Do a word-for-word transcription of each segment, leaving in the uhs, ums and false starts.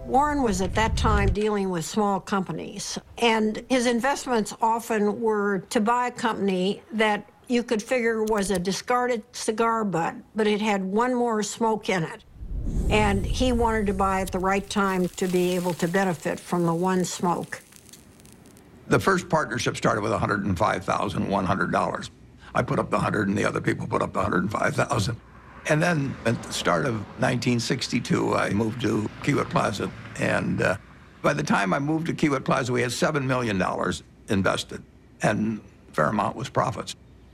Warren was at that time dealing with small companies, and his investments often were to buy a company that you could figure was a discarded cigar butt, but it had one more smoke in it. And he wanted to buy at the right time to be able to benefit from the one smoke. The first partnership started with one hundred five thousand one hundred dollars. I put up the one hundred and the other people put up the one hundred five thousand. And then at the start of nineteen sixty-two, I moved to Kiewit Plaza. And uh, by the time I moved to Kiewit Plaza, we had seven million dollars invested, and a fair amount was profits.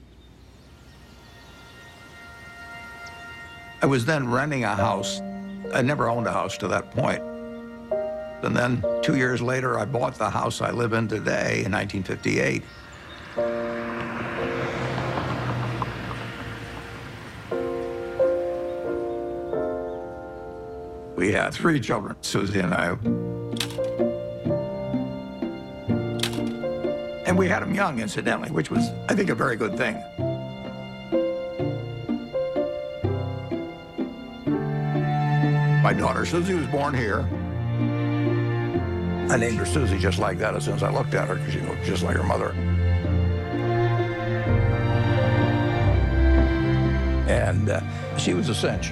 I was then renting a house. I never owned a house to that point. And then two years later, I bought the house I live in today in nineteen fifty-eight. We had three children, Susie and I. And we had them young, incidentally, which was, I think, a very good thing. My daughter, Susie, was born here. I named her Susie just like that as soon as I looked at her, because she looked just like her mother. And uh, she was a cinch.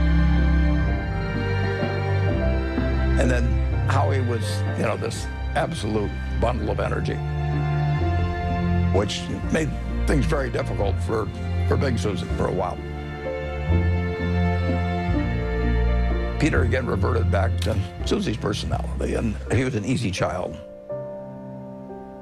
And then Howie was, you know, this absolute bundle of energy, which made things very difficult for, for Big Susie for a while. Peter again reverted back to Susie's personality, and he was an easy child.